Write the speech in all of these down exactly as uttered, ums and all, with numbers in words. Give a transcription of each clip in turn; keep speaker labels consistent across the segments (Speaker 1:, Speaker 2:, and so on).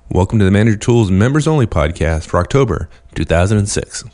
Speaker 1: Welcome to the Manager Tools Members Only podcast for October two thousand six.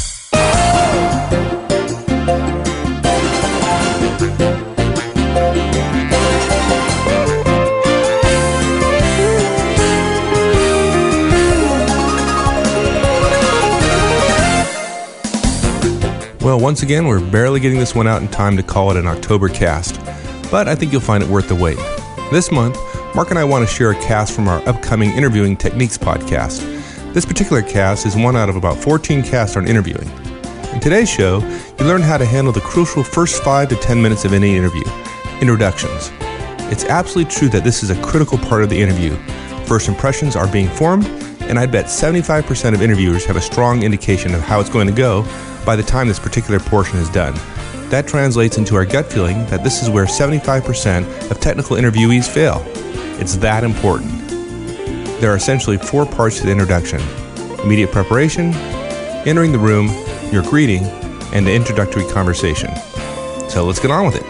Speaker 1: Well, once again, we're barely getting this one out in time to call it an October cast, but I think you'll find it worth the wait. This month, Mark and I want to share a cast from our upcoming Interviewing Techniques podcast. This particular cast is one out of about fourteen casts on interviewing. In today's show, you learn how to handle the crucial first five to ten minutes of any interview, introductions. It's absolutely true that this is a critical part of the interview. First impressions are being formed, and I'd bet seventy-five percent of interviewers have a strong indication of how it's going to go by the time this particular portion is done. That translates into our gut feeling that this is where seventy-five percent of technical interviewees fail. It's that important. There are essentially four parts to the introduction: immediate preparation, entering the room, your greeting, and the introductory conversation. So let's get on with it.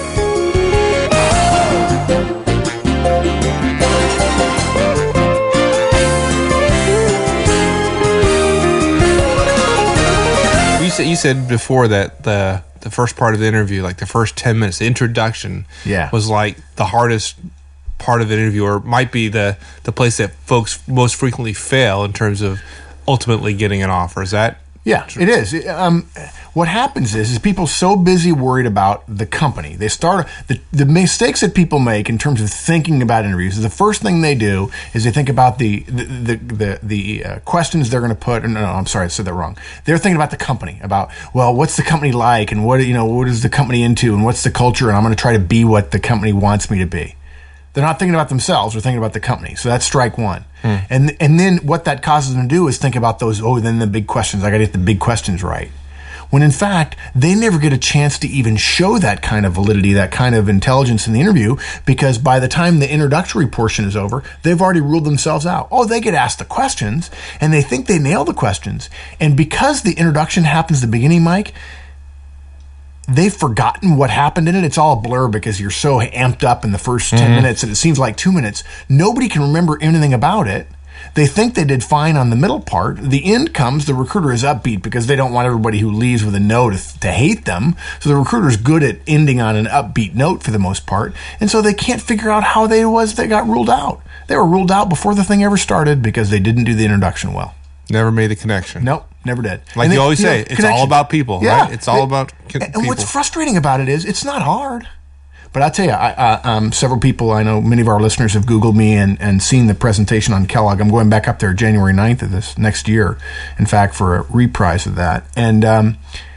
Speaker 1: You said, you said before that the the first part of the interview, like the first ten minutes, the introduction,
Speaker 2: yeah.
Speaker 1: was like the hardest part of the interview, or might be the, the place that folks most frequently fail in terms of ultimately getting an offer. Is that
Speaker 2: Yeah, true? It is. Um, what happens is, is people so busy worried about the company. They start the the mistakes that people make in terms of thinking about interviews. The first thing they do is they think about the the the the, the uh, questions they're going to put. No, no, I'm sorry, I said that wrong. They're thinking about the company. About well, what's the company like, and what you know, what is the company into, and what's the culture, and I'm going to try to be what the company wants me to be. They're not thinking about themselves; they're thinking about the company. So that's strike one. Hmm. And and then what that causes them to do is think about those. Oh, then the big questions. I got to get the big questions right. When in fact they never get a chance to even show that kind of validity, that kind of intelligence in the interview, because by the time the introductory portion is over, they've already ruled themselves out. Oh, they get asked the questions, and they think they nail the questions, and because the introduction happens at the beginning, Mike, they've forgotten what happened in it. It's all a blur because you're so amped up in the first ten mm-hmm. minutes, and it seems like two minutes. Nobody can remember anything about it. They think they did fine on the middle part. The end comes, the recruiter is upbeat because they don't want everybody who leaves with a no to, to hate them. So the recruiter's good at ending on an upbeat note for the most part. And so they can't figure out how they was they got ruled out. They were ruled out before the thing ever started because they didn't do the introduction well.
Speaker 1: Never made the connection.
Speaker 2: Nope, never did.
Speaker 1: Like
Speaker 2: and
Speaker 1: you
Speaker 2: they,
Speaker 1: always
Speaker 2: you
Speaker 1: say,
Speaker 2: know,
Speaker 1: it's
Speaker 2: connection.
Speaker 1: all about people,
Speaker 2: yeah.
Speaker 1: right? It's all
Speaker 2: it,
Speaker 1: about
Speaker 2: and
Speaker 1: people.
Speaker 2: And what's frustrating about it is it's not hard. But I'll tell you, I, I, um, several people, I know many of our listeners have Googled me and, and seen the presentation on Kellogg. I'm going back up there January ninth of this next year, in fact, for a reprise of that. And um,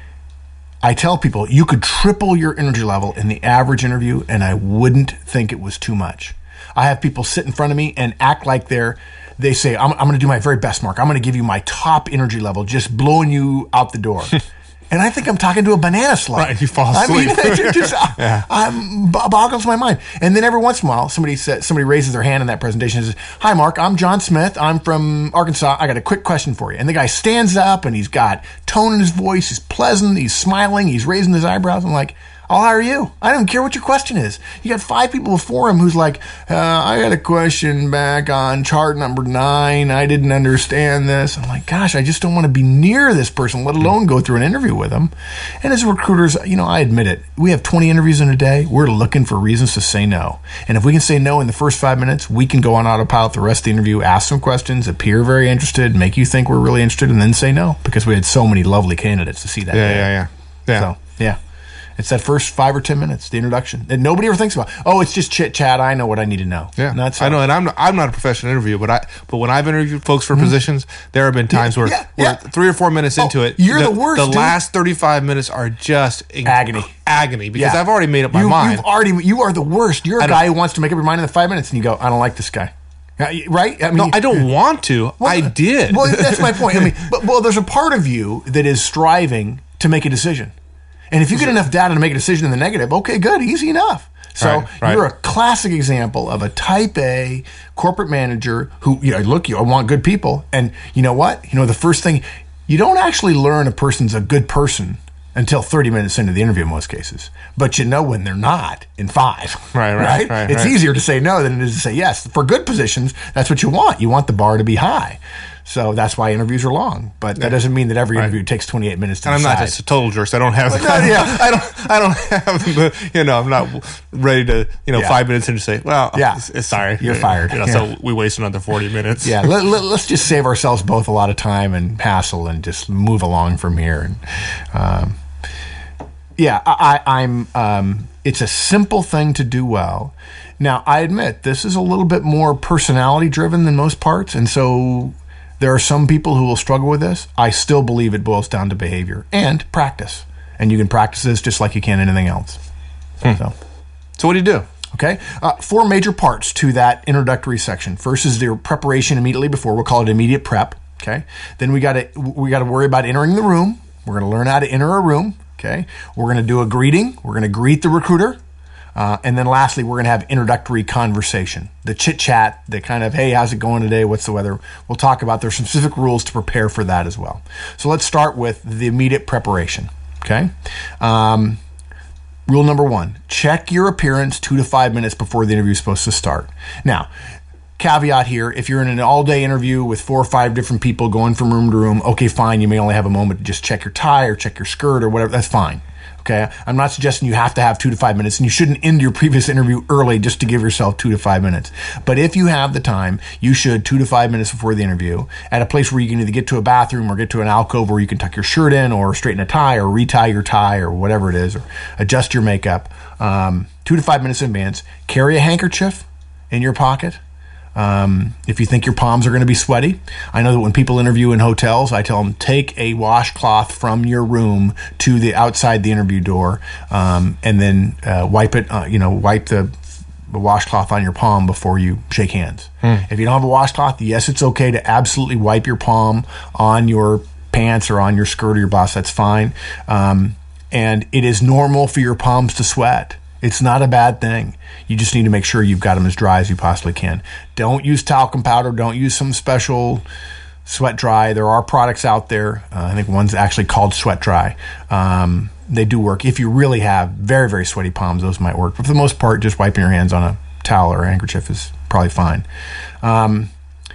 Speaker 2: I tell people, you could triple your energy level in the average interview, and I wouldn't think it was too much. I have people sit in front of me and act like they're, they say, I'm, I'm going to do my very best, Mark. I'm going to give you my top energy level, just blowing you out the door. And I think I'm talking to a banana slug.
Speaker 1: Right, you fall asleep.
Speaker 2: I mean, it just yeah. um, boggles my mind. And then every once in a while, somebody says, somebody raises their hand in that presentation and says, "Hi, Mark. I'm John Smith. I'm from Arkansas. I got a quick question for you." And the guy stands up and he's got tone in his voice. He's pleasant. He's smiling. He's raising his eyebrows. I'm like, I'll hire you. I don't care what your question is. You got five people before him who's like, uh, I got a question back on chart number nine. I didn't understand this. I'm like, gosh, I just don't want to be near this person, let alone go through an interview with them. And as recruiters, you know, I admit it. We have twenty interviews in a day. We're looking for reasons to say no. And if we can say no in the first five minutes, we can go on autopilot the rest of the interview, ask some questions, appear very interested, make you think we're really interested, and then say no because we had so many lovely candidates to see that.
Speaker 1: Yeah,
Speaker 2: day.
Speaker 1: yeah, yeah. Yeah.
Speaker 2: So, yeah. It's that first five or ten minutes, the introduction, that nobody ever thinks about. Oh, it's just chit chat. I know what I need to know.
Speaker 1: Yeah,
Speaker 2: Not so.
Speaker 1: I know, and I'm not, I'm not a professional interviewer, but I but when I've interviewed folks for mm-hmm. positions, there have been times
Speaker 2: yeah,
Speaker 1: where,
Speaker 2: yeah,
Speaker 1: where
Speaker 2: yeah.
Speaker 1: three or four minutes
Speaker 2: oh,
Speaker 1: into it,
Speaker 2: you're
Speaker 1: the,
Speaker 2: the worst.
Speaker 1: The
Speaker 2: dude.
Speaker 1: last thirty-five minutes are just inc-
Speaker 2: agony,
Speaker 1: agony because
Speaker 2: yeah.
Speaker 1: I've already made up my
Speaker 2: you,
Speaker 1: mind.
Speaker 2: You've already, you are the worst. You're a guy who wants to make up your mind in the five minutes, and you go, "I don't like this guy." Right? I mean,
Speaker 1: no, I don't want to. Well, I did.
Speaker 2: Well, that's my point. I mean, but well, there's a part of you that is striving to make a decision. And if you get enough data to make a decision in the negative, okay, good, easy enough. So
Speaker 1: right, right.
Speaker 2: you're a classic example of a type A corporate manager who, you know, look, you I want good people. And you know what? You know, the first thing, you don't actually learn a person's a good person until thirty minutes into the interview in most cases. But you know when they're not in five.
Speaker 1: Right, right,
Speaker 2: right.
Speaker 1: right
Speaker 2: it's
Speaker 1: right.
Speaker 2: easier to say no than it is to say yes. For good positions, that's what you want. You want the bar to be high. So that's why interviews are long. But that doesn't mean that every
Speaker 1: right.
Speaker 2: interview takes twenty-eight minutes to
Speaker 1: and
Speaker 2: decide.
Speaker 1: I'm not just a total jerk. So I don't have the,
Speaker 2: no, yeah.
Speaker 1: I don't I don't have the, you know, I'm not ready to, you know,
Speaker 2: yeah.
Speaker 1: five minutes in to say, well,
Speaker 2: yeah.
Speaker 1: it's, it's sorry.
Speaker 2: You're fired.
Speaker 1: You know,
Speaker 2: yeah.
Speaker 1: So we waste another forty minutes.
Speaker 2: Yeah, let, let, let's just save ourselves both a lot of time and hassle and just move along from here. And um, yeah, I, I, I'm. Um, it's a simple thing to do well. Now, I admit this is a little bit more personality driven than most parts, and so there are some people who will struggle with this. I still believe it boils down to behavior and practice, and you can practice this just like you can anything else. Hmm. So,
Speaker 1: so what do you do?
Speaker 2: Okay, uh, four major parts to that introductory section. First is the preparation immediately before. We'll call it immediate prep. Okay, then we got to we got to worry about entering the room. We're going to learn how to enter a room. Okay, we're going to do a greeting. We're going to greet the recruiter. Uh, and then lastly, we're going to have introductory conversation, the chit chat, the kind of, hey, how's it going today? What's the weather? We'll talk about, there's some specific rules to prepare for that as well. So let's start with the immediate preparation. Okay. Um, rule number one, check your appearance two to five minutes before the interview is supposed to start. Now, caveat here, if you're in an all-day interview with four or five different people going from room to room, okay, fine, you may only have a moment to just check your tie or check your skirt or whatever, that's fine. Okay, I'm not suggesting you have to have two to five minutes, and you shouldn't end your previous interview early just to give yourself two to five minutes. But if you have the time, you should two to five minutes before the interview at a place where you can either get to a bathroom or get to an alcove where you can tuck your shirt in or straighten a tie or retie your tie or whatever it is, or adjust your makeup. Um, two to five minutes in advance. Carry a handkerchief in your pocket. Um, if you think your palms are going to be sweaty. I know that when people interview in hotels, I tell them, take a washcloth from your room to the outside the interview door, um, and then uh, wipe it, uh, you know, wipe the, the washcloth on your palm before you shake hands. Hmm. If you don't have a washcloth, yes, it's okay to absolutely wipe your palm on your pants or on your skirt or your blouse. That's fine. Um, and it is normal for your palms to sweat. It's not a bad thing. You just need to make sure you've got them as dry as you possibly can. Don't use talcum powder. Don't use some special sweat dry. There are products out there. Uh, I think one's actually called Sweat Dry. Um, they do work. If you really have very, very sweaty palms, those might work. But for the most part, just wiping your hands on a towel or a handkerchief is probably fine. Um,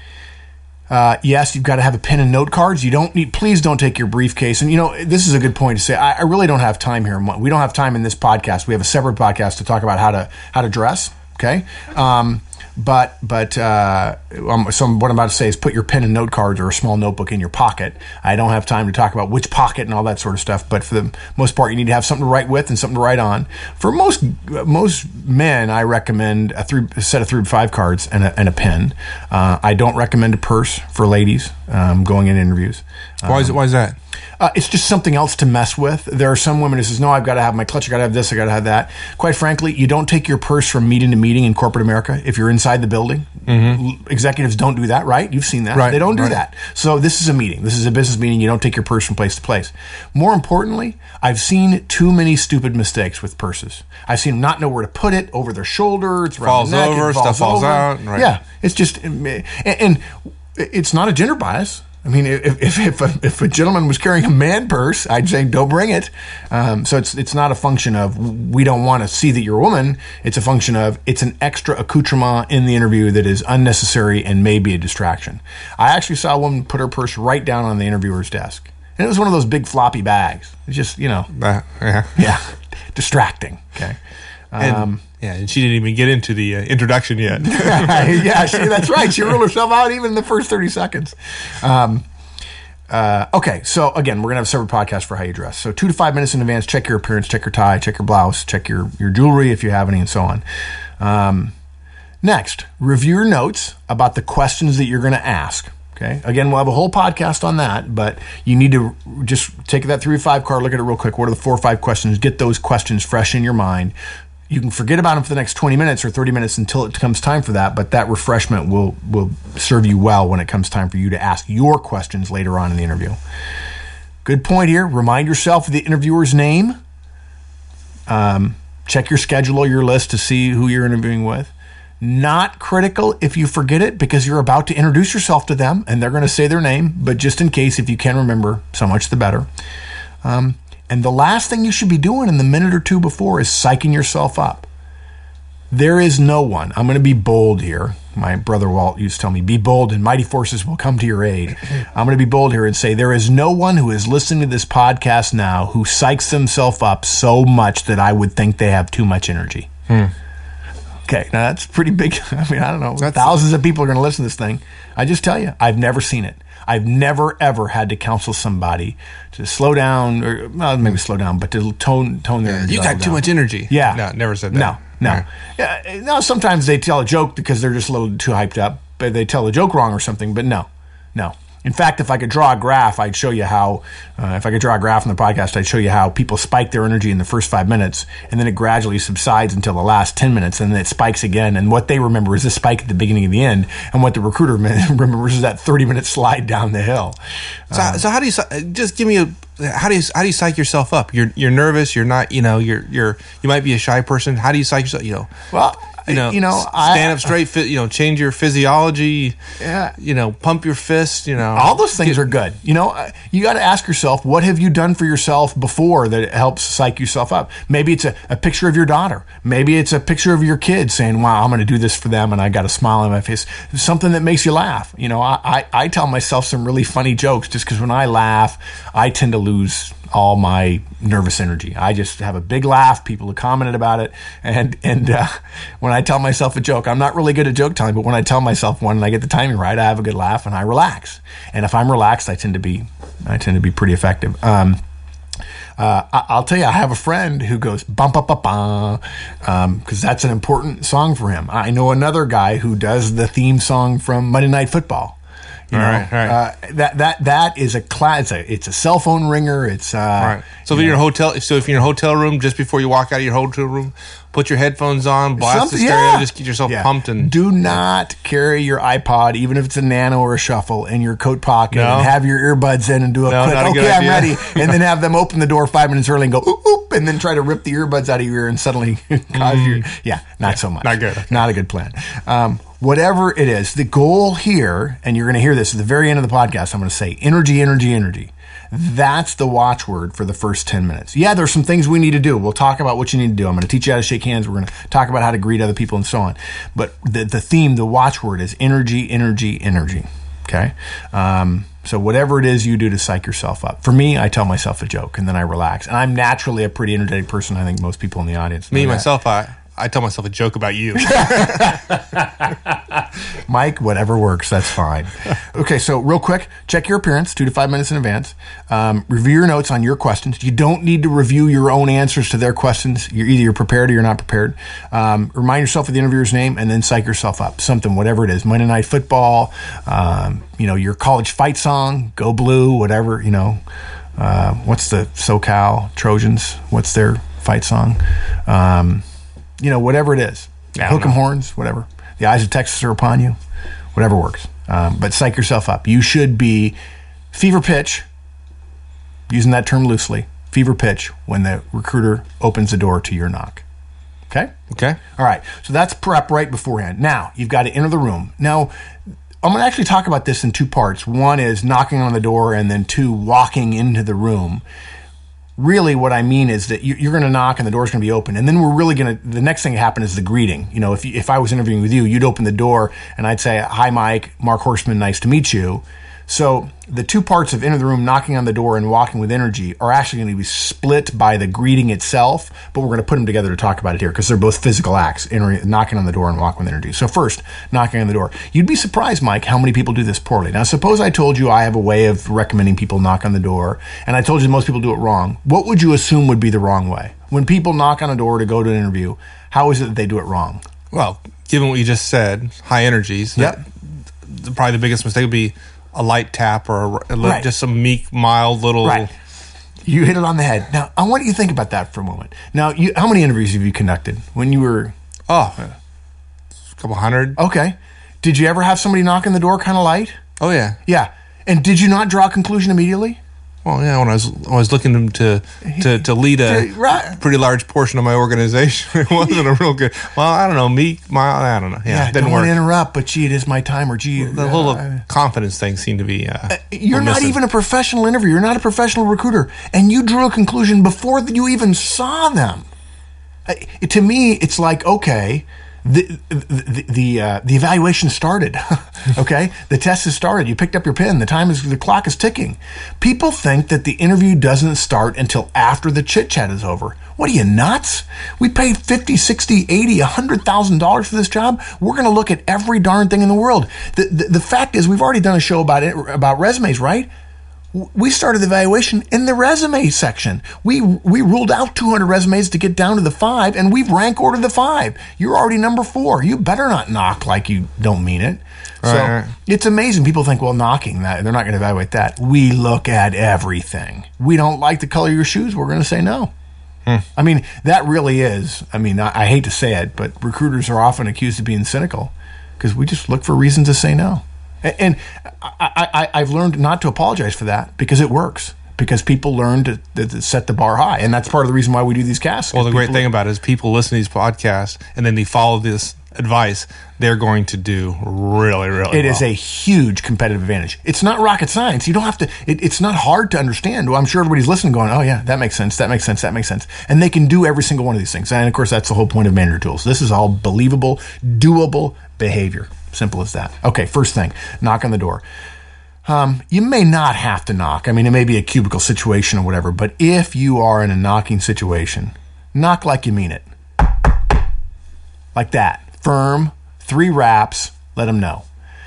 Speaker 2: Uh, yes, you've got to have a pen and note cards. You don't need, please don't take your briefcase. And, you know, this is a good point to say. I, I really don't have time here. We don't have time in this podcast. We have a separate podcast to talk about how to, how to dress. Okay. Um, But but uh, um, so what I'm about to say is put your pen and note cards or a small notebook in your pocket. I don't have time to talk about which pocket and all that sort of stuff. But for the most part, you need to have something to write with and something to write on. For most most men, I recommend a, three, a set of three to five cards and a, and a pen. Uh, I don't recommend a purse for ladies um, going in interviews. Um,
Speaker 1: why is it? Why is that?
Speaker 2: Uh, it's just something else to mess with. There are some women who says, no, I've got to have my clutch, I got to have this, I got to have that. Quite frankly, you don't take your purse from meeting to meeting in corporate America if you're inside the building. Mm-hmm. Executives don't do that, right? You've seen that.
Speaker 1: Right,
Speaker 2: they don't do
Speaker 1: right.
Speaker 2: that. So this is a meeting. This is a business meeting. You don't take your purse from place to place. More importantly, I've seen too many stupid mistakes with purses. I've seen them not know where to put it, over their shoulder, it's around
Speaker 1: falls
Speaker 2: the neck,
Speaker 1: over,
Speaker 2: it falls
Speaker 1: stuff falls
Speaker 2: over.
Speaker 1: out. Right.
Speaker 2: Yeah, it's just, and, and it's not a gender bias. I mean, if if if a, if a gentleman was carrying a man purse, I'd say don't bring it. Um, so it's it's not a function of we don't want to see that you're a woman. It's a function of it's an extra accoutrement in the interview that is unnecessary and may be a distraction. I actually saw a woman put her purse right down on the interviewer's desk, and it was one of those big floppy bags. It's just you know,
Speaker 1: Uh, yeah.
Speaker 2: yeah, distracting. Okay.
Speaker 1: And,
Speaker 2: Um,
Speaker 1: yeah, and she didn't even get into the uh, introduction yet.
Speaker 2: yeah, she, that's right. She ruled herself out even in the first thirty seconds. Um, uh, okay, so again, we're going to have a separate podcast for how you dress. So two to five minutes in advance, check your appearance, check your tie, check your blouse, check your, your jewelry if you have any, and so on. Um, next, review your notes about the questions that you're going to ask. Okay. Again, we'll have a whole podcast on that, but you need to just take that three to five card, look at it real quick. What are the four or five questions? Get those questions fresh in your mind. You can forget about them for the next twenty minutes or thirty minutes until it comes time for that, but that refreshment will will serve you well when it comes time for you to ask your questions later on in the interview. Good point here. Remind yourself of the interviewer's name. Um, check your schedule or your list to see who you're interviewing with. Not critical if you forget it because you're about to introduce yourself to them and they're going to say their name, but just in case, if you can remember, so much the better. Um, And the last thing you should be doing in the minute or two before is psyching yourself up. There is no one. I'm going to be bold here. My brother Walt used to tell me, be bold and mighty forces will come to your aid. I'm going to be bold here and say there is no one who is listening to this podcast now who psychs themselves up so much that I would think they have too much energy.
Speaker 1: Hmm.
Speaker 2: Okay, now that's pretty big. I mean, I don't know.
Speaker 1: That's,
Speaker 2: Thousands of people are going to listen to this thing. I just tell you, I've never seen it. I've never, ever had to counsel somebody to slow down, or well, maybe slow down, but to tone tone their energy.
Speaker 1: You got too
Speaker 2: down.
Speaker 1: much energy.
Speaker 2: Yeah.
Speaker 1: No, never said that.
Speaker 2: No, no.
Speaker 1: Right.
Speaker 2: Yeah, no, sometimes they tell a joke because they're just a little too hyped up, but they tell the joke wrong or something, but no, no. In fact, if I could draw a graph, I'd show you how, uh, if I could draw a graph on the podcast, I'd show you how people spike their energy in the first five minutes, and then it gradually subsides until the last ten minutes, and then it spikes again. And what they remember is the spike at the beginning and the end, and what the recruiter remembers is that thirty-minute slide down the hill.
Speaker 1: So, um, so how do you, just give me a, how do you, how do you psych yourself up? You're, you're nervous, you're not, you know, you're, you're, you might be a shy person. How do you psych yourself, you know?
Speaker 2: Well,
Speaker 1: You know,
Speaker 2: you know,
Speaker 1: stand
Speaker 2: I,
Speaker 1: up straight, you know, change your physiology,
Speaker 2: yeah.
Speaker 1: you know, pump your fist, you know.
Speaker 2: All those things are good. You know, you got to ask yourself, what have you done for yourself before that helps psych yourself up? Maybe it's a, a picture of your daughter. Maybe it's a picture of your kid saying, wow, I'm going to do this for them, and I got a smile on my face. Something that makes you laugh. You know, I, I, I tell myself some really funny jokes just because when I laugh, I tend to lose all my nervous energy. I just have a big laugh. People have commented about it. And and uh, when I tell myself a joke, I'm not really good at joke telling, but when I tell myself one and I get the timing right, I have a good laugh and I relax. And if I'm relaxed, I tend to be I tend to be pretty effective. Um, uh, I, I'll tell you, I have a friend who goes bum ba ba ba, um, because that's an important song for him. I know another guy who does the theme song from Monday Night Football. You
Speaker 1: all
Speaker 2: know,
Speaker 1: right, all right.
Speaker 2: Uh, that that that is a class. It's a, it's a cell phone ringer. It's uh,
Speaker 1: All right. So if you're in a hotel, so if you're in a hotel room, just before you walk out of your hotel room, put your headphones on, blast
Speaker 2: Something-
Speaker 1: the stereo,
Speaker 2: yeah.
Speaker 1: just get yourself
Speaker 2: Yeah.
Speaker 1: pumped. And
Speaker 2: do not carry your iPod, even if it's a Nano or a Shuffle, in your coat pocket,
Speaker 1: No.
Speaker 2: and have your earbuds in and do a
Speaker 1: No,
Speaker 2: quick,
Speaker 1: not a good
Speaker 2: okay, I'm
Speaker 1: idea.
Speaker 2: ready, and then have them open the door five minutes early and go, oop, oop, and then try to rip the earbuds out of your ear and suddenly cause you, yeah, not so much.
Speaker 1: not good. Okay.
Speaker 2: Not a good plan. Um, whatever it is, the goal here, and you're going to hear this at the very end of the podcast, I'm going to say energy, energy, energy. That's the watchword for the first ten minutes. Yeah, there's some things we need to do. We'll talk about what you need to do. I'm going to teach you how to shake hands. We're going to talk about how to greet other people and so on. But the, the theme, the watchword is energy, energy, energy. Okay? Um, so whatever it is you do to psych yourself up. For me, I tell myself a joke and then I relax. And I'm naturally a pretty energetic person. I think most people in the audience know
Speaker 1: me
Speaker 2: that.
Speaker 1: myself, I I tell myself a joke about you.
Speaker 2: Mike, whatever works, that's fine. Okay, so real quick, check your appearance two to five minutes in advance. Um, review your notes on your questions. You don't need to review your own answers to their questions. You're either you're prepared or you're not prepared. Um, remind yourself of the interviewer's name and then psych yourself up. Something, whatever it is. Monday Night Football, um, you know, your college fight song, Go Blue, whatever, you know. Uh, what's the SoCal Trojans? What's their fight song? Um, you know, whatever it is. Hook 'em horns, whatever. The eyes of Texas are upon you. Whatever works. Um, but psych yourself up. You should be fever pitch, using that term loosely, fever pitch when the recruiter opens the door to your knock. Okay?
Speaker 1: Okay.
Speaker 2: All right. So that's prep right beforehand. Now, you've got to enter the room. Now, I'm going to actually talk about this in two parts. One is knocking on the door, and then two, walking into the room. Really, what I mean is that you're going to knock and the door's going to be open. And then we're really going to, the next thing to happen is the greeting. You know, if you, if I was interviewing with you, you'd open the door and I'd say, hi, Mike, Mark Horstman, nice to meet you. So the two parts of enter the room, knocking on the door, and walking with energy are actually going to be split by the greeting itself, but we're going to put them together to talk about it here because they're both physical acts, enter, knocking on the door and walking with energy. So first, knocking on the door. You'd be surprised, Mike, how many people do this poorly. Now, suppose I told you I have a way of recommending people knock on the door, and I told you most people do it wrong. What would you assume would be the wrong way? When people knock on a door to go to an interview, how is it that they do it wrong?
Speaker 1: Well, given what you just said, high energies.
Speaker 2: Yep.
Speaker 1: That, probably the biggest mistake would be a light tap or a, a,
Speaker 2: Right.
Speaker 1: just some meek, mild little.
Speaker 2: Right. You hit it on the head. Now, I want you to think about that for a moment. Now, you, how many interviews have you conducted when you were...
Speaker 1: Oh, a couple hundred.
Speaker 2: Okay. Did you ever have somebody knock on the door kind of light?
Speaker 1: Oh, yeah.
Speaker 2: Yeah. And did you not draw a conclusion immediately?
Speaker 1: Well, yeah, when I was I was looking to to, to lead a
Speaker 2: right.
Speaker 1: pretty large portion of my organization, it wasn't a real good. Well, I don't know, me, my, I don't know. Yeah,
Speaker 2: yeah
Speaker 1: it didn't
Speaker 2: don't
Speaker 1: work.
Speaker 2: want to interrupt, but gee, it is my time. Or gee,
Speaker 1: the
Speaker 2: uh,
Speaker 1: little
Speaker 2: uh,
Speaker 1: confidence thing seemed to be. Uh,
Speaker 2: uh, you're not
Speaker 1: missing.
Speaker 2: even a professional interviewer. You're not a professional recruiter, and you drew a conclusion before you even saw them. Uh, to me, it's like, okay. The the the, uh, the evaluation started. Okay, the test has started. You picked up your pen. The time is the clock is ticking. People think that the interview doesn't start until after the chit chat is over. What are you, nuts? We paid fifty, sixty, eighty, one hundred thousand dollars for this job. We're going to look at every darn thing in the world. The, the the fact is, we've already done a show about it, about resumes, right? We started the evaluation in the resume section. We we ruled out two hundred resumes to get down to the five, and we've rank ordered the five. You're already number four. You better not knock like you don't mean it.
Speaker 1: Right,
Speaker 2: so
Speaker 1: right.
Speaker 2: It's amazing. People think, well, knocking, that they're not going to evaluate that. We look at everything. We don't like the color of your shoes. We're going to say no. Hmm. I mean, that really is. I mean, I, I hate to say it, but recruiters are often accused of being cynical because we just look for reasons to say no. And I, I, I've learned not to apologize for that because it works. Because people learn to, to set the bar high. And that's part of the reason why we do these casts.
Speaker 1: Well, the great thing
Speaker 2: are,
Speaker 1: about it is people listen to these podcasts and then they follow this advice. They're going to do really, really
Speaker 2: It
Speaker 1: well.
Speaker 2: is a huge competitive advantage. It's not rocket science. You don't have to, it, it's not hard to understand. Well, I'm sure everybody's listening going, oh yeah, that makes sense, that makes sense, that makes sense. And they can do every single one of these things. And of course, that's the whole point of Manager Tools. This is all believable, doable behavior. Simple as that. Okay, first thing, knock on the door. Um, you may not have to knock. I mean, it may be a cubicle situation or whatever, but if you are in a knocking situation, knock like you mean it. Like that. Firm, three raps, let them know.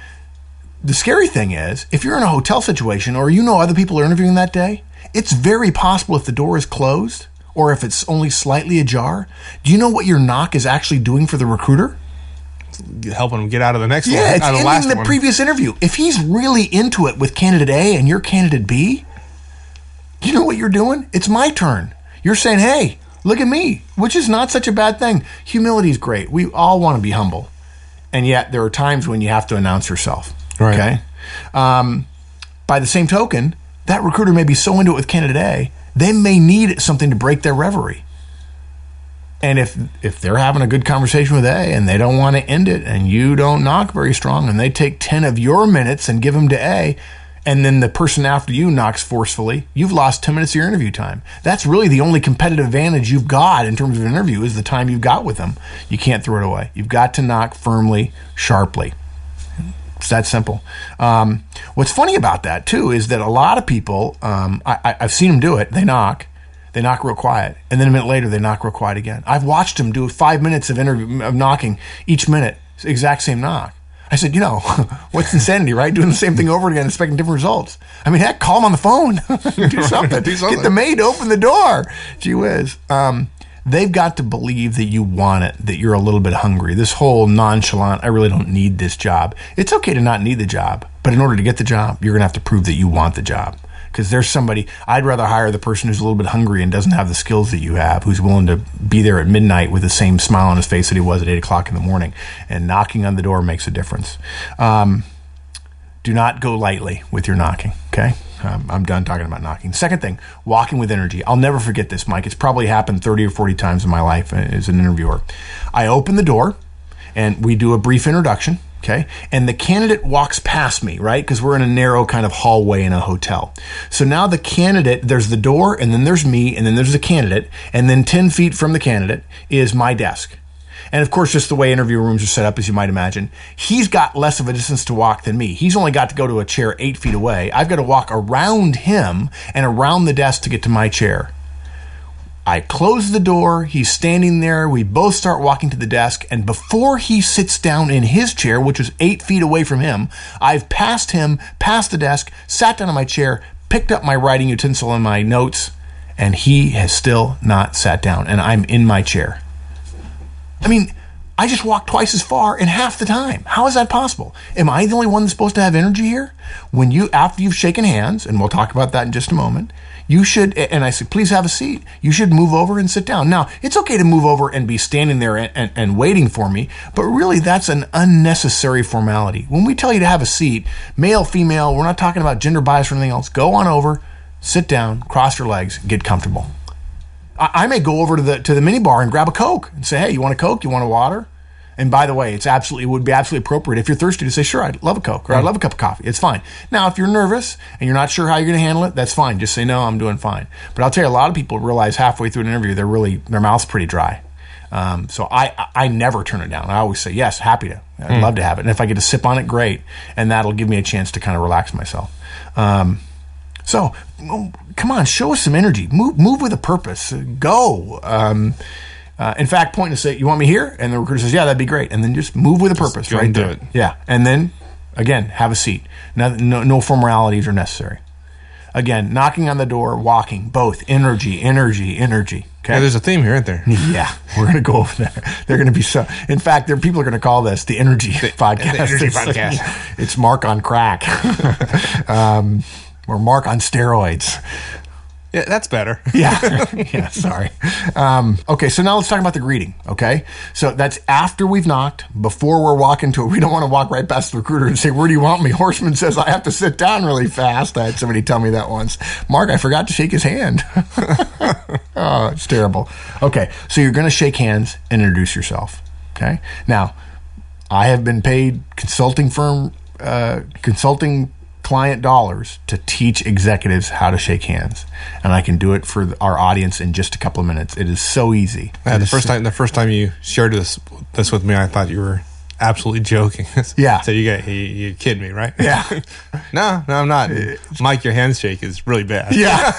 Speaker 2: The scary thing is, if you're in a hotel situation or you know other people are interviewing that day, it's very possible if the door is closed or if it's only slightly ajar, do you know what your knock is actually doing for the recruiter?
Speaker 1: Helping them get out of the next
Speaker 2: yeah,
Speaker 1: one.
Speaker 2: it's
Speaker 1: out of
Speaker 2: ending
Speaker 1: the last
Speaker 2: the
Speaker 1: one.
Speaker 2: previous interview. If he's really into it with candidate A and you're candidate B, do you know what you're doing? It's my turn. You're saying, hey, look at me, which is not such a bad thing. Humility is great. We all want to be humble. And yet there are times when you have to announce yourself.
Speaker 1: Right.
Speaker 2: Okay. Um, by the same token, that recruiter may be so into it with candidate A, they may need something to break their reverie. And if if they're having a good conversation with A and they don't want to end it and you don't knock very strong and they take ten of your minutes and give them to A and then the person after you knocks forcefully, you've lost ten minutes of your interview time. That's really the only competitive advantage you've got in terms of an interview is the time you've got with them. You can't throw it away. You've got to knock firmly, sharply. It's that simple. Um, what's funny about that, too, is that a lot of people, um, I, I, I've seen them do it, they knock. They knock real quiet, and then a minute later, they knock real quiet again. I've watched them do five minutes of interview of knocking each minute, exact same knock. I said, you know, what's insanity, right? Doing the same thing over again, expecting different results. I mean, heck, call them on the phone. do, something.
Speaker 1: do something.
Speaker 2: Get the maid to open the door. Gee whiz. Um, they've got to believe that you want it, that you're a little bit hungry. This whole nonchalant, I really don't need this job. It's okay to not need the job, but in order to get the job, you're going to have to prove that you want the job. Because there's somebody, I'd rather hire the person who's a little bit hungry and doesn't have the skills that you have, who's willing to be there at midnight with the same smile on his face that he was at eight o'clock in the morning. And knocking on the door makes a difference. Um, do not go lightly with your knocking, okay? Um, I'm done talking about knocking. Second thing, walking with energy. I'll never forget this, Mike. It's probably happened thirty or forty times in my life as an interviewer. I open the door, and we do a brief introduction. Okay. And the candidate walks past me, right? Because we're in a narrow kind of hallway in a hotel. So now the candidate, there's the door, and then there's me, and then there's the candidate, and then ten feet from the candidate is my desk. And of course, just the way interview rooms are set up, as you might imagine, he's got less of a distance to walk than me. He's only got to go to a chair eight feet away. I've got to walk around him and around the desk to get to my chair. I close the door, he's standing there, we both start walking to the desk, and before he sits down in his chair, which was eight feet away from him, I've passed him, past the desk, sat down in my chair, picked up my writing utensil and my notes, and he has still not sat down, and I'm in my chair. I mean, I just walked twice as far in half the time. How is that possible? Am I the only one that's supposed to have energy here? When you, after you've shaken hands, and we'll talk about that in just a moment, you should, and I said, please have a seat. You should move over and sit down. Now, it's okay to move over and be standing there and, and, and waiting for me, but really that's an unnecessary formality. When we tell you to have a seat, male, female, we're not talking about gender bias or anything else. Go on over, sit down, cross your legs, get comfortable. I, I may go over to the to the mini bar and grab a Coke and say, hey, you want a Coke? You want a water? And by the way, it's absolutely, it would be absolutely appropriate if you're thirsty to say, sure, I'd love a Coke or I'd love a cup of coffee. It's fine. Now, if you're nervous and you're not sure how you're going to handle it, that's fine. Just say, no, I'm doing fine. But I'll tell you, a lot of people realize halfway through an interview, they're really, their mouth's pretty dry. Um, so I, I never turn it down. I always say, yes, happy to. I'd mm. love to have it. And if I get to sip on it, great. And that'll give me a chance to kind of relax myself. Um, so come on, show us some energy. Move, move with a purpose. Go. Um, Uh, in fact, point and say, you want me here? And the recruiter says, yeah, that'd be great. And then just move with a purpose,
Speaker 1: just
Speaker 2: right
Speaker 1: do
Speaker 2: there.
Speaker 1: It.
Speaker 2: Yeah. And then, again, have a seat. No, no, no formalities are necessary. Again, knocking on the door, walking, both energy, energy, energy. Okay.
Speaker 1: Yeah, there's a theme here, isn't there?
Speaker 2: Yeah, we're going to go over there. They're going to be so. In fact, there people are going to call this the Energy
Speaker 1: the,
Speaker 2: Podcast.
Speaker 1: The energy
Speaker 2: it's,
Speaker 1: podcast.
Speaker 2: It's Mark on crack, um, or Mark on steroids.
Speaker 1: Yeah, that's better.
Speaker 2: yeah, yeah. Sorry. Um, okay, so now let's talk about the greeting. Okay, so that's after we've knocked, before we're walking to it. We don't want to walk right past the recruiter and say, "Where do you want me?" Horseman says, "I have to sit down really fast." I had somebody tell me that once. Mark, I forgot to shake his hand. Oh, it's terrible. Okay, so you're going to shake hands and introduce yourself. Okay. Now, I have been paid consulting firm, uh, consulting. client dollars to teach executives how to shake hands, and I can do it for our audience in just a couple of minutes. It is so easy.
Speaker 1: Yeah, the
Speaker 2: is
Speaker 1: first time, the first time you shared this this with me, I thought you were absolutely joking.
Speaker 2: Yeah.
Speaker 1: So you got you, you kidding me, right?
Speaker 2: Yeah.
Speaker 1: no, no, I'm not. Mike, your handshake is really bad.
Speaker 2: Yeah.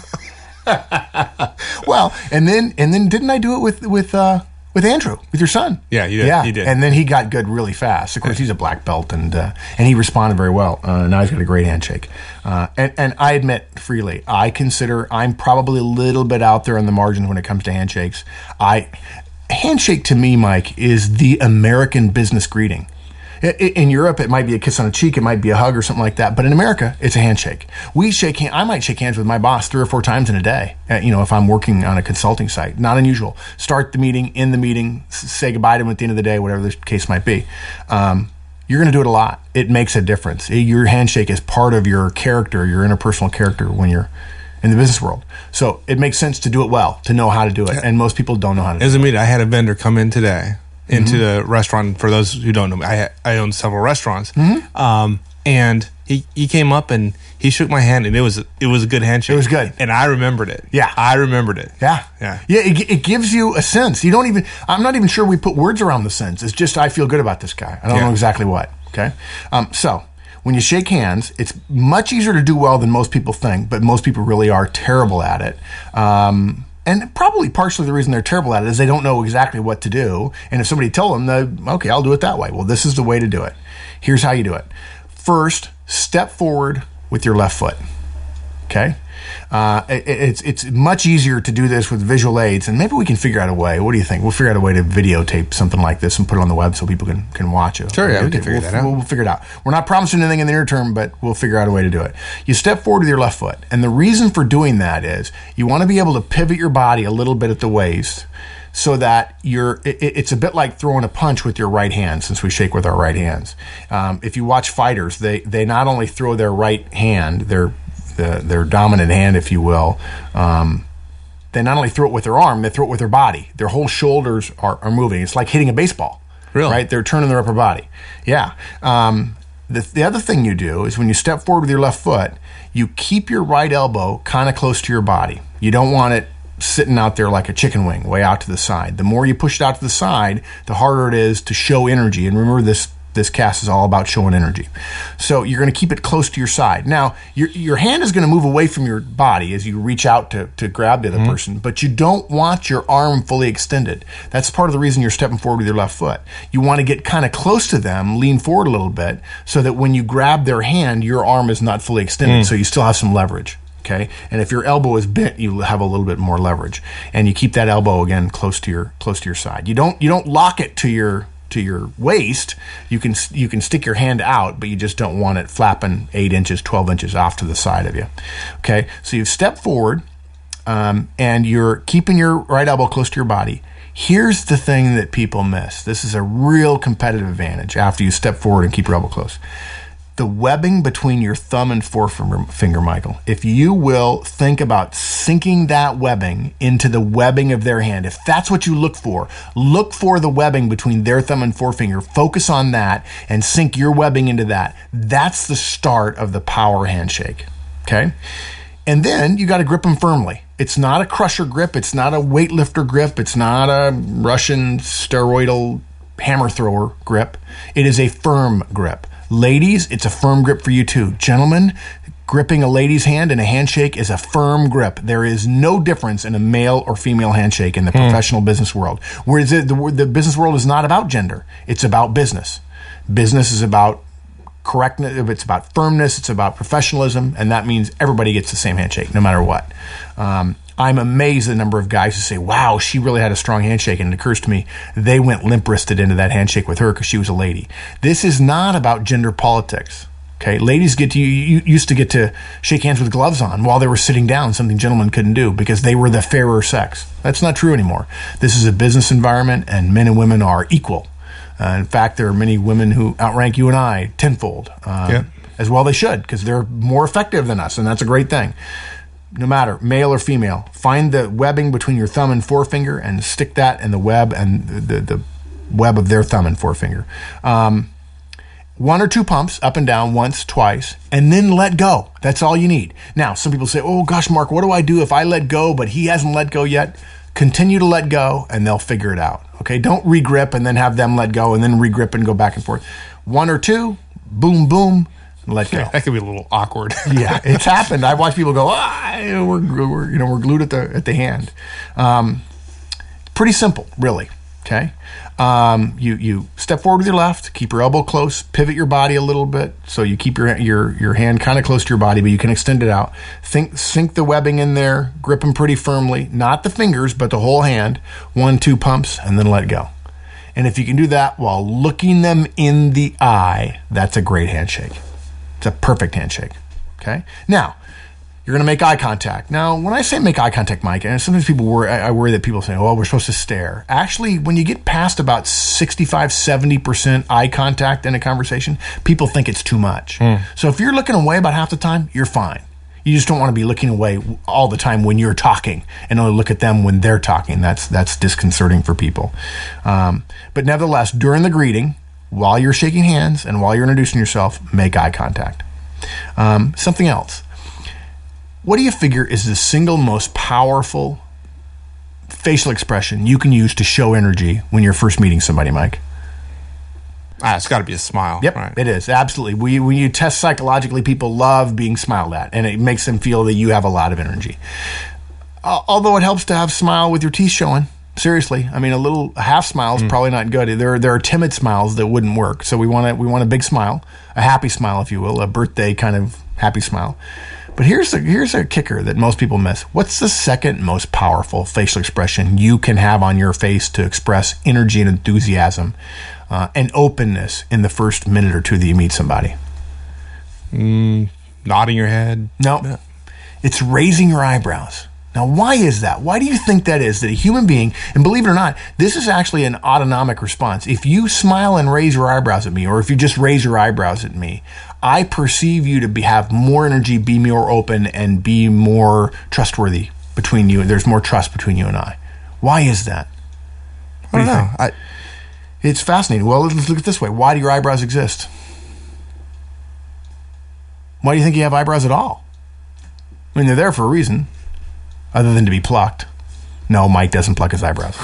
Speaker 2: Well, and then and then didn't I do it with with uh, with Andrew, with your son?
Speaker 1: Yeah, you did.
Speaker 2: Yeah,
Speaker 1: you did.
Speaker 2: And then he got good really fast. Of course, he's a black belt, and uh, and he responded very well. Uh, now he's got a great handshake. Uh, and, and I admit freely, I consider I'm probably a little bit out there on the margins when it comes to handshakes. I handshake to me, Mike, is the American business greeting. In Europe, it might be a kiss on the cheek, it might be a hug or something like that. But in America, it's a handshake. We shake hands. I might shake hands with my boss three or four times in a day. Uh, you know, if I'm working on a consulting site, not unusual. Start the meeting, end the meeting, s- say goodbye to them at the end of the day, whatever the case might be. Um, you're going to do it a lot. It makes a difference. Your handshake is part of your character, your interpersonal character when you're in the business world. So it makes sense to do it well, to know how to do it. And most people don't know how to do it.
Speaker 1: As a meeting, I had a vendor come in today. Into mm-hmm. the restaurant. For those who don't know me, I I own several restaurants,
Speaker 2: mm-hmm.
Speaker 1: um, and he, he came up and he shook my hand, and it was it was a good handshake.
Speaker 2: It was good,
Speaker 1: and I remembered it.
Speaker 2: Yeah,
Speaker 1: I remembered it.
Speaker 2: Yeah,
Speaker 1: yeah,
Speaker 2: yeah. It, it gives you a sense. You don't even. I'm not even sure we put words around the sense. It's just I feel good about this guy. I don't yeah. know exactly what. Okay, um, so. When you shake hands, it's much easier to do well than most people think, but most people really are terrible at it. Um, And probably partially the reason they're terrible at it is they don't know exactly what to do. And if somebody told them, they, okay, I'll do it that way. Well, this is the way to do it. Here's how you do it. First, step forward with your left foot. Okay? Uh, it, it's it's much easier to do this with visual aids, and maybe we can figure out a way. What do you think? We'll figure out a way to videotape something like this and put it on the web so people can, can watch it.
Speaker 1: Sure, yeah, we can
Speaker 2: we'll,
Speaker 1: figure that out.
Speaker 2: We'll, we'll figure it out. We're not promising anything in the near term, but we'll figure out a way to do it. You step forward with your left foot, and the reason for doing that is you want to be able to pivot your body a little bit at the waist so that you're, it, it's a bit like throwing a punch with your right hand, since we shake with our right hands. Um, if you watch fighters, they, they not only throw their right hand, their The, their dominant hand, if you will, um, they not only throw it with their arm, they throw it with their body. Their whole shoulders are, are moving. It's like hitting a baseball.
Speaker 1: Really?
Speaker 2: Right? They're turning their upper body. Yeah. Um, the, the other thing you do is when you step forward with your left foot, you keep your right elbow kind of close to your body. You don't want it sitting out there like a chicken wing way out to the side. The more you push it out to the side, the harder it is to show energy. And remember, this This cast is all about showing energy. So you're going to keep it close to your side. Now, your your hand is going to move away from your body as you reach out to, to grab the other mm-hmm. person, but you don't want your arm fully extended. That's part of the reason you're stepping forward with your left foot. You want to get kind of close to them, lean forward a little bit, so that when you grab their hand, your arm is not fully extended, mm. so you still have some leverage. Okay, and if your elbow is bent, you have a little bit more leverage, and you keep that elbow again close to your close to your side. You don't you don't lock it to your to your waist. You can you can stick your hand out, but you just don't want it flapping eight inches, twelve inches off to the side of you. Okay, so you've stepped forward, um, and you're keeping your right elbow close to your body. Here's the thing that people miss. This is a real competitive advantage after you step forward and keep your elbow close. the webbing between your thumb and forefinger, Michael. If you will think about sinking that webbing into the webbing of their hand, if that's what you look for, look for the webbing between their thumb and forefinger. Focus on that and sink your webbing into that. That's the start of the power handshake. Okay? And then you got to grip them firmly. It's not a crusher grip. It's not a weightlifter grip. It's not a Russian steroidal hammer thrower grip. It is a firm grip. Ladies, it's a firm grip for you too. Gentlemen, gripping a lady's hand in a handshake is a firm grip. There is no difference in a male or female handshake in the mm. professional business world. Whereas the, the, the business world is not about gender. It's about business. Business is about correctness. It's about firmness. It's about professionalism. And that means everybody gets the same handshake, no matter what. Um, I'm amazed at the number of guys who say, wow, she really had a strong handshake. And it occurs to me, they went limp-wristed into that handshake with her because she was a lady. This is not about gender politics. Okay, ladies get to you, you used to get to shake hands with gloves on while they were sitting down, something gentlemen couldn't do because they were the fairer sex. That's not true anymore. This is a business environment, and men and women are equal. Uh, in fact, there are many women who outrank you and I tenfold. Um, yeah. As well they should, because they're more effective than us, and that's a great thing. No matter, male or female, find the webbing between your thumb and forefinger and stick that in the web and the, the, the web of their thumb and forefinger. Um, one or two pumps up and down once, twice, and then let go. That's all you need. Now, some people say, oh gosh, Mark, what do I do if I let go, but he hasn't let go yet? Continue to let go and they'll figure it out. Okay, don't regrip and then have them let go and then regrip and go back and forth. One or two, boom, boom, let go.
Speaker 1: Yeah, that could be a little awkward.
Speaker 2: Yeah, it's happened. I've watched people go, ah, we're, we're, you know, we're glued at the at the hand. Um, pretty simple, really. Okay, um, you you step forward with your left, keep your elbow close, pivot your body a little bit, so you keep your your your hand kind of close to your body, but you can extend it out. Think, sink the webbing in there, grip them pretty firmly, not the fingers, but the whole hand. One, two pumps, and then let go. And if you can do that while looking them in the eye, that's a great handshake. It's a perfect handshake. Okay? Now, you're going to make eye contact. Now, when I say make eye contact, Mike, and sometimes people worry, I worry that people say, well, we're supposed to stare. Actually, when you get past about sixty-five, seventy percent eye contact in a conversation, people think it's too much. Mm. So if you're looking away about half the time, you're fine. You just don't want to be looking away all the time when you're talking and only look at them when they're talking. That's that's disconcerting for people. Um, but nevertheless, during the greeting, while you're shaking hands and while you're introducing yourself, make eye contact. Um, something else. What do you figure is the single most powerful facial expression you can use to show energy when you're first meeting somebody, Mike?
Speaker 1: Ah, it's got to be a smile.
Speaker 2: Yep, right? It is. Absolutely. We, when you test psychologically, people love being smiled at, and it makes them feel that you have a lot of energy. Uh, although it helps to have a smile with your teeth showing. Seriously. I mean, a little a half smile is mm. probably not good. There, there are timid smiles that wouldn't work. So we want a, we want a big smile, a happy smile, if you will, a birthday kind of happy smile. But here's a, here's a kicker that most people miss. What's the second most powerful facial expression you can have on your face to express energy and enthusiasm uh, and openness in the first minute or two that you meet somebody?
Speaker 1: Mm, nodding your head?
Speaker 2: No. no. It's raising your eyebrows. Now, why is that? Why do you think that is? That a human being, and believe it or not, this is actually an autonomic response. If you smile and raise your eyebrows at me, or if you just raise your eyebrows at me, I perceive you to be, have more energy, be more open, and be more trustworthy between you. There's more trust between you and I. Why is that?
Speaker 1: What I don't know. I,
Speaker 2: it's fascinating. Well, let's look at it this way. Why do your eyebrows exist? Why do you think you have eyebrows at all? I mean, they're there for a reason. Other than to be plucked. No, Mike doesn't pluck his eyebrows.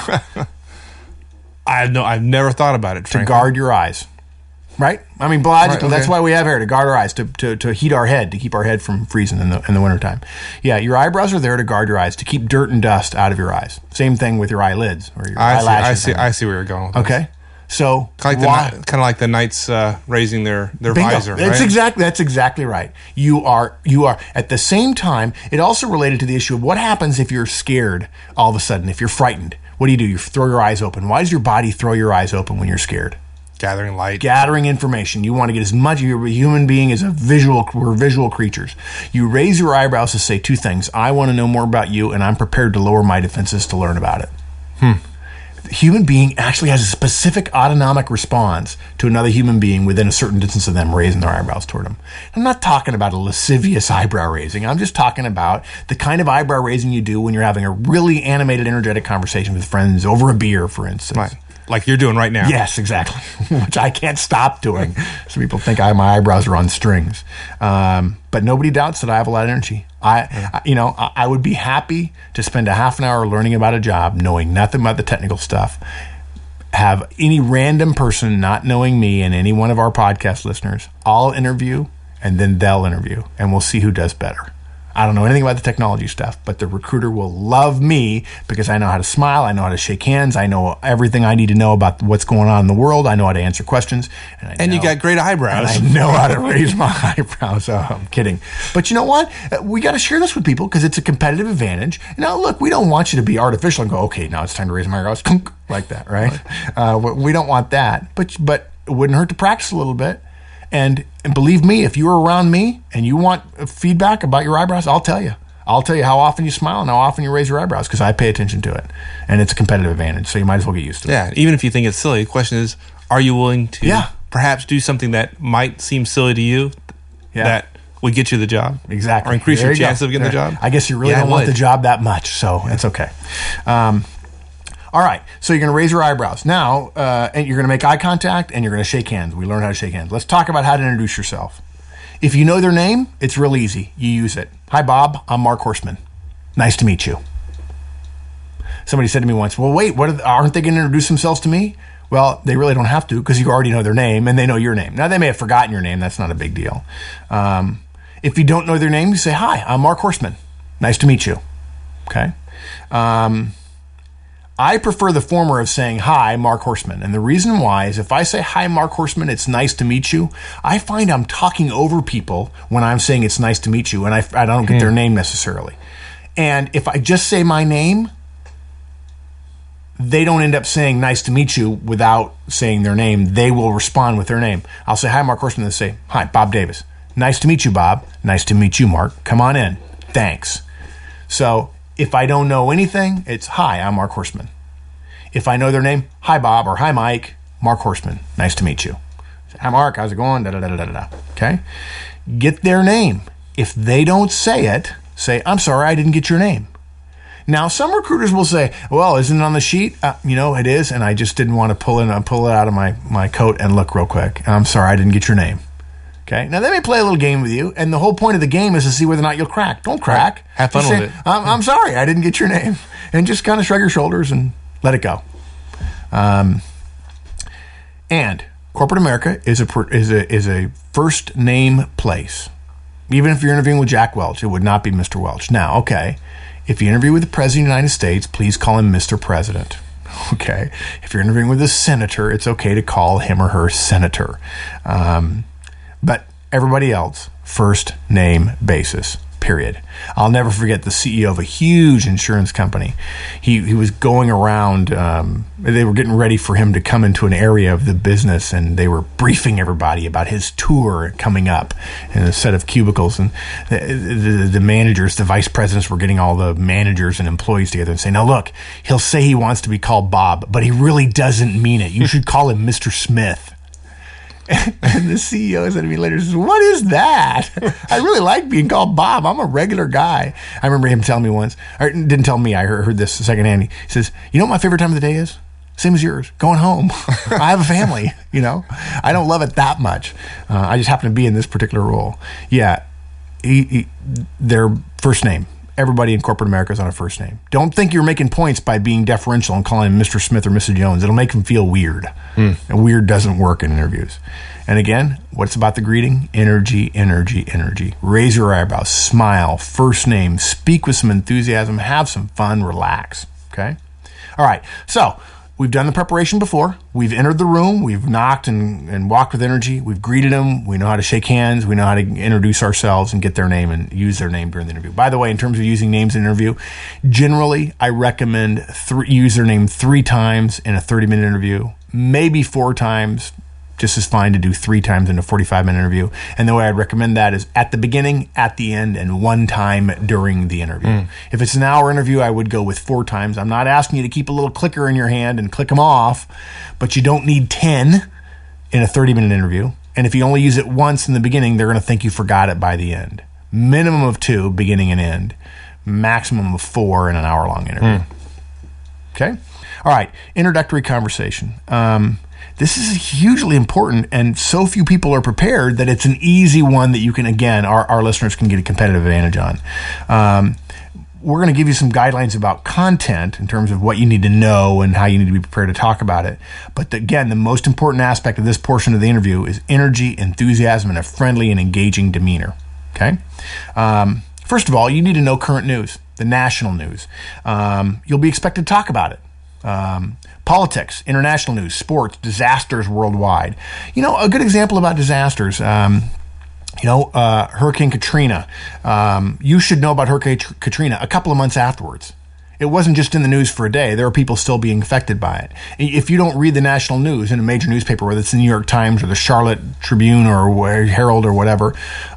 Speaker 1: I know. I've never thought about it.
Speaker 2: To
Speaker 1: frankly.
Speaker 2: guard your eyes, right? I mean, logically, right, okay. That's why we have hair, to guard our eyes, to, to to heat our head, to keep our head from freezing in the in the wintertime. Yeah, your eyebrows are there to guard your eyes, to keep dirt and dust out of your eyes. Same thing with your eyelids or your
Speaker 1: I
Speaker 2: eyelashes.
Speaker 1: See, I see. I see where you're going. With
Speaker 2: okay.
Speaker 1: This.
Speaker 2: So
Speaker 1: kind of like, the, kind of like the knights uh, raising their, their visor.
Speaker 2: That's
Speaker 1: right?
Speaker 2: exactly that's exactly right. You are you are at the same time. It also related to the issue of what happens if you're scared all of a sudden. If you're frightened, what do you do? You throw your eyes open. Why does your body throw your eyes open when you're scared?
Speaker 1: Gathering light,
Speaker 2: gathering information. You want to get as much. You're a human being is a visual. We're visual creatures. You raise your eyebrows to say two things. I want to know more about you, and I'm prepared to lower my defenses to learn about it.
Speaker 1: Hmm.
Speaker 2: human being actually has a specific autonomic response to another human being within a certain distance of them raising their eyebrows toward them. I'm not talking about a lascivious eyebrow raising. I'm just talking about the kind of eyebrow raising you do when you're having a really animated, energetic conversation with friends over a beer, for instance.
Speaker 1: Right. Like you're doing right now.
Speaker 2: Yes, exactly. Which I can't stop doing. Some people think I, my eyebrows are on strings. Um, but nobody doubts that I have a lot of energy. I, yeah. I you know, I, I would be happy to spend a half an hour learning about a job, knowing nothing about the technical stuff. Have any random person not knowing me and any one of our podcast listeners, I'll interview and then they'll interview, and we'll see who does better. I don't know anything about the technology stuff, but the recruiter will love me because I know how to smile. I know how to shake hands. I know everything I need to know about what's going on in the world. I know how to answer questions. And, I
Speaker 1: and
Speaker 2: know,
Speaker 1: you got great eyebrows.
Speaker 2: And I know how to raise my eyebrows. Oh, I'm kidding. But you know what? We got to share this with people because it's a competitive advantage. Now, look, we don't want you to be artificial and go, okay, now it's time to raise my eyebrows. Like that, right? Uh, we don't want that. But, but it wouldn't hurt to practice a little bit. And, and believe me, if you're around me and you want feedback about your eyebrows, I'll tell you. I'll tell you how often you smile and how often you raise your eyebrows because I pay attention to it. And it's a competitive advantage, so you might as well get used to it.
Speaker 1: Yeah, even if you think it's silly, the question is, are you willing to
Speaker 2: yeah.
Speaker 1: perhaps do something that might seem silly to you
Speaker 2: yeah.
Speaker 1: that would get you the job?
Speaker 2: Exactly.
Speaker 1: Or increase
Speaker 2: there
Speaker 1: your
Speaker 2: you
Speaker 1: chance
Speaker 2: go.
Speaker 1: of getting
Speaker 2: there.
Speaker 1: the job?
Speaker 2: I guess you really
Speaker 1: yeah,
Speaker 2: don't want the job that much, so yeah. It's okay. Um, all right, so you're going to raise your eyebrows. Now, uh, and you're going to make eye contact, and you're going to shake hands. We learn how to shake hands. Let's talk about how to introduce yourself. If you know their name, it's real easy. You use it. Hi, Bob. I'm Mark Horstman. Nice to meet you. Somebody said to me once, well, wait, what are, aren't they going to introduce themselves to me? Well, they really don't have to because you already know their name, and they know your name. Now, they may have forgotten your name. That's not a big deal. Um, if you don't know their name, you say, hi, I'm Mark Horstman. Nice to meet you. Okay? Um... I prefer the former of saying, hi, Mark Horstman. And the reason why is if I say, hi, Mark Horstman, it's nice to meet you, I find I'm talking over people when I'm saying it's nice to meet you, and I, I don't get mm. their name necessarily. And if I just say my name, they don't end up saying nice to meet you without saying their name. They will respond with their name. I'll say, hi, Mark Horstman, and say, hi, Bob Davis. Nice to meet you, Bob. Nice to meet you, Mark. Come on in. Thanks. So if I don't know anything, it's, hi, I'm Mark Horstman. If I know their name, hi, Bob, or hi, Mike, Mark Horstman. Nice to meet you. Hi, Mark, how's it going? Da, da, da, da, da, da. Okay? Get their name. If they don't say it, say, I'm sorry, I didn't get your name. Now, some recruiters will say, well, isn't it on the sheet? Uh, you know, it is, and I just didn't want to pull, in, uh, pull it out of my, my coat and look real quick. I'm sorry, I didn't get your name. Okay. Now, they may play a little game with you, and the whole point of the game is to see whether or not you'll crack. Don't crack.
Speaker 1: Right. Have fun
Speaker 2: just
Speaker 1: with
Speaker 2: say,
Speaker 1: it.
Speaker 2: I'm, I'm sorry, I didn't get your name. And just kind of shrug your shoulders and let it go. Um, and corporate America is a is a is a first name place. Even if you're interviewing with Jack Welch, it would not be Mister Welch. Now, okay, if you interview with the President of the United States, please call him Mister President. Okay, if you're interviewing with a senator, it's okay to call him or her senator. Um, but everybody else, first name basis. Period. I'll never forget the C E O of a huge insurance company. He he was going around. Um, they were getting ready for him to come into an area of the business, and they were briefing everybody about his tour coming up in a set of cubicles. And the, the, the managers, the vice presidents, were getting all the managers and employees together and saying, "Now look, he'll say he wants to be called Bob, but he really doesn't mean it. You should call him Mister Smith." And the C E O said to me later, says, what is that? I really like being called Bob. I'm a regular guy. I remember him telling me once, or didn't tell me, I heard, heard this secondhand. He says, you know what my favorite time of the day is? Same as yours, going home. I have a family, you know. I don't love it that much. Uh, I just happen to be in this particular role. Yeah, he, he, their first name. Everybody in corporate America is on a first name. Don't think you're making points by being deferential and calling him Mister Smith or Missus Jones. It'll make them feel weird. Mm. And weird doesn't work in interviews. And again, what's about the greeting? Energy, energy, energy. Raise your eyebrows, smile, first name, speak with some enthusiasm, have some fun, relax. Okay? All right. So we've done the preparation before. We've entered the room. We've knocked and, and walked with energy. We've greeted them. We know how to shake hands. We know how to introduce ourselves and get their name and use their name during the interview. By the way, in terms of using names in an interview, generally I recommend three, use their name three times in a thirty-minute interview, maybe four times, just as fine to do three times in a forty-five minute interview. And the way I'd recommend that is at the beginning, at the end, and one time during the interview. Mm. If it's an hour interview, I would go with four times. I'm not asking you to keep a little clicker in your hand and click them off, but you don't need ten in a thirty minute interview. And if you only use it once in the beginning, they're going to think you forgot it by the end. Minimum of two, beginning and end. Maximum of four in an hour long interview. Mm. Okay? All right. Introductory conversation. Um, This is hugely important, and so few people are prepared that it's an easy one that you can, again, our, our listeners can get a competitive advantage on. Um, we're going to give you some guidelines about content in terms of what you need to know and how you need to be prepared to talk about it. But the, again, the most important aspect of this portion of the interview is energy, enthusiasm, and a friendly and engaging demeanor. Okay? Um, first of all, you need to know current news, the national news. Um, you'll be expected to talk about it. Um, politics, international news, sports, disasters worldwide. You know, a good example about disasters, um, you know, uh, Hurricane Katrina. Um, you should know about Hurricane Katrina a couple of months afterwards. It wasn't just in the news for a day. There are people still being affected by it. If you don't read the national news in a major newspaper, whether it's the New York Times or the Charlotte Tribune or Herald or whatever,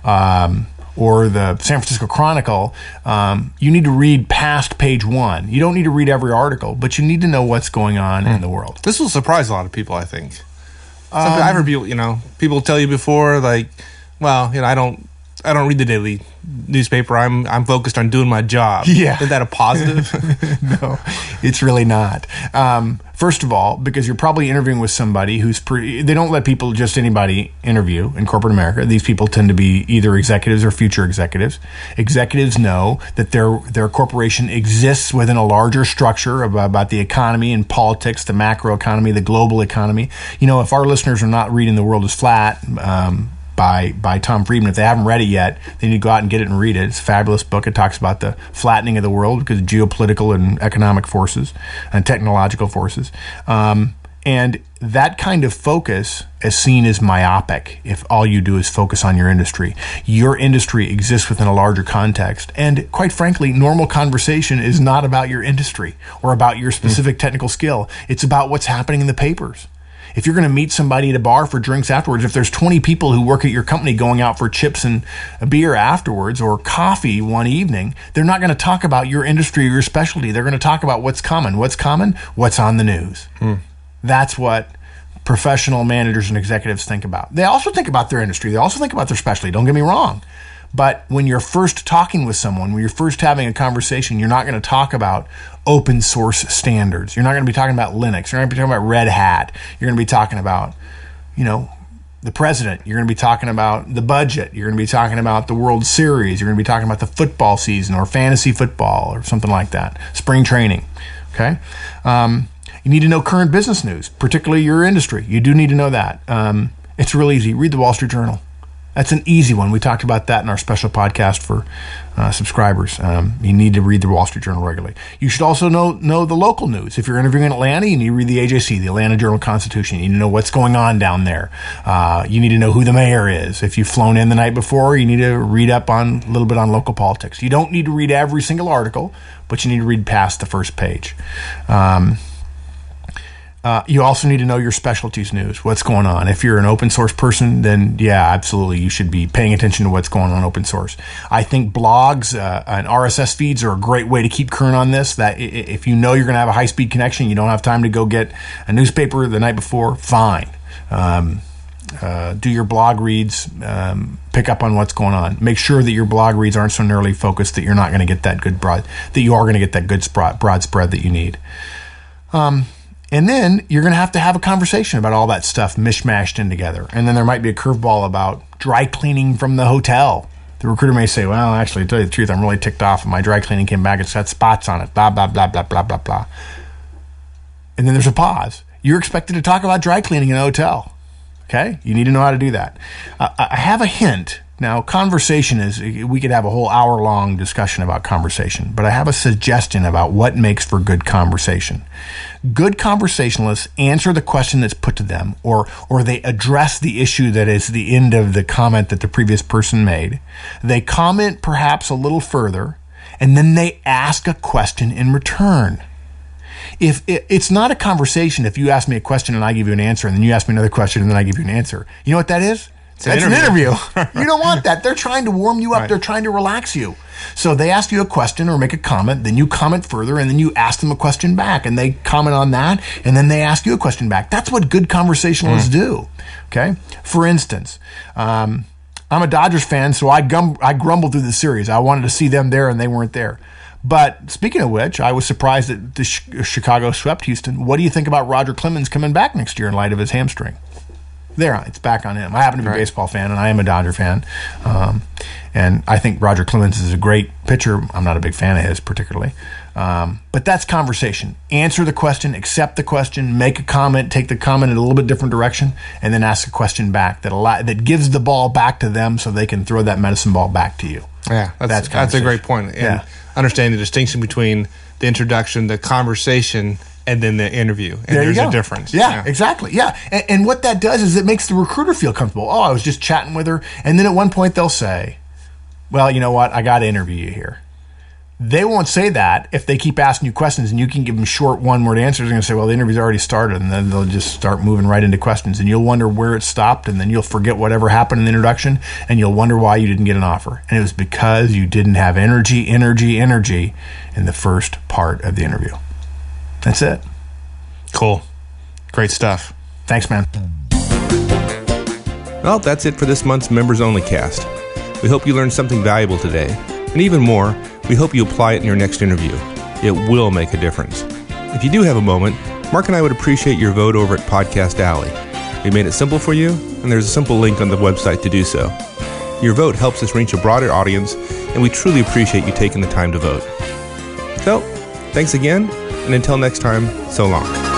Speaker 2: um, or the San Francisco Chronicle, um, you need to read past page one. You don't need to read every article, but you need to know what's going on mm. in the world.
Speaker 1: This will surprise a lot of people, I think. Um, I've heard people, you know, people tell you before, like, well, you know, I don't, I don't read the daily newspaper. I'm, I'm focused on doing my job.
Speaker 2: Yeah.
Speaker 1: Is that a positive?
Speaker 2: No, it's really not. Um, first of all, because you're probably interviewing with somebody who's pre- they don't let people, just anybody, interview in corporate America. These people tend to be either executives or future executives. Executives know that their their corporation exists within a larger structure about, about the economy and politics, the macro economy, the global economy. You know, if our listeners are not reading The World is Flat, um, by by Tom Friedman. If they haven't read it yet, they need to go out and get it and read it. It's a fabulous book. It talks about the flattening of the world because of geopolitical and economic forces and technological forces. Um, and that kind of focus is seen as myopic if all you do is focus on your industry. Your industry exists within a larger context. And quite frankly, normal conversation is not about your industry or about your specific technical skill. It's about what's happening in the papers. If you're going to meet somebody at a bar for drinks afterwards, if there's twenty people who work at your company going out for chips and a beer afterwards or coffee one evening, they're not going to talk about your industry or your specialty. They're going to talk about what's common. What's common? What's on the news. Hmm. That's what professional managers and executives think about. They also think about their industry. They also think about their specialty. Don't get me wrong. But when you're first talking with someone, when you're first having a conversation, you're not going to talk about open source standards. You're not going to be talking about Linux. You're not going to be talking about Red Hat. You're going to be talking about, you know, the president. You're going to be talking about the budget. You're going to be talking about the World Series. You're going to be talking about the football season or fantasy football or something like that. Spring training. Okay? Um, you need to know current business news, particularly your industry. You do need to know that. Um, it's real easy. Read the Wall Street Journal. That's an easy one. We talked about that in our special podcast for uh, subscribers. Um, you need to read the Wall Street Journal regularly. You should also know know the local news. If you're interviewing in Atlanta, you need to read the A J C, the Atlanta Journal-Constitution. You need to know what's going on down there. Uh, you need to know who the mayor is. If you've flown in the night before, you need to read up on a little bit on local politics. You don't need to read every single article, but you need to read past the first page. Um Uh, you also need to know your specialties news, what's going on. If you're an open source person, then yeah, absolutely, you should be paying attention to what's going on open source. I think blogs uh, and R S S feeds are a great way to keep current on this. That if you know you're going to have a high-speed connection, you don't have time to go get a newspaper the night before, fine. Um, uh, do your blog reads, um, pick up on what's going on. Make sure that your blog reads aren't so narrowly focused that you're not going to get that good broad, that you are going to get that good broad, broad spread that you need. Um, And then you're going to have to have a conversation about all that stuff mishmashed in together. And then there might be a curveball about dry cleaning from the hotel. The recruiter may say, well, actually, to tell you the truth, I'm really ticked off. My dry cleaning came back. It's got spots on it. Blah, blah, blah, blah, blah, blah, blah. And then there's a pause. You're expected to talk about dry cleaning in a hotel. Okay? You need to know how to do that. Uh, I have a hint. Now, conversation is, we could have a whole hour-long discussion about conversation, but I have a suggestion about what makes for good conversation. Good conversationalists answer the question that's put to them, or or they address the issue that is the end of the comment that the previous person made. They comment perhaps a little further, and then they ask a question in return. if it, it's not a conversation if you ask me a question and I give you an answer, and then you ask me another question and then I give you an answer. You know what that is?
Speaker 1: It's
Speaker 2: That's
Speaker 1: an interview.
Speaker 2: an interview. You don't want that. They're trying to warm you up.
Speaker 1: Right.
Speaker 2: They're trying to relax you. So they ask you a question or make a comment, then you comment further, and then you ask them a question back, and they comment on that, and then they ask you a question back. That's what good conversationalists mm. do. Okay? For instance, um, I'm a Dodgers fan, so I, gum- I grumbled through the series. I wanted to see them there, and they weren't there. But speaking of which, I was surprised that the Ch- Chicago swept Houston. What do you think about Roger Clemens coming back next year in light of his hamstring? There, it's back on him. I happen to be right. a baseball fan, and I am a Dodger fan. Um, and I think Roger Clemens is a great pitcher. I'm not a big fan of his particularly. Um, but that's conversation. Answer the question, accept the question, make a comment, take the comment in a little bit different direction, and then ask a question back that allow, that gives the ball back to them so they can throw that medicine ball back to you.
Speaker 1: Yeah, that's, that's, that's a great point. And yeah. understanding the distinction between the introduction, the conversation, and then the interview. And
Speaker 2: there
Speaker 1: there's
Speaker 2: you go.
Speaker 1: a difference.
Speaker 2: Yeah,
Speaker 1: yeah.
Speaker 2: exactly. Yeah. And, and what that does is it makes the recruiter feel comfortable. Oh, I was just chatting with her. And then at one point they'll say, well, you know what? I got to interview you here. They won't say that if they keep asking you questions and you can give them short one-word answers. They're going to say, well, the interview's already started. And then they'll just start moving right into questions. And you'll wonder where it stopped. And then you'll forget whatever happened in the introduction. And you'll wonder why you didn't get an offer. And it was because you didn't have energy, energy, energy in the first part of the interview. That's it.
Speaker 1: Cool. Great stuff.
Speaker 2: Thanks, man.
Speaker 1: Well, that's it for this month's Members Only Cast. We hope you learned something valuable today. And even more, we hope you apply it in your next interview. It will make a difference. If you do have a moment, Mark and I would appreciate your vote over at Podcast Alley. We made it simple for you, and there's a simple link on the website to do so. Your vote helps us reach a broader audience, and we truly appreciate you taking the time to vote. So, thanks again, and until next time, so long.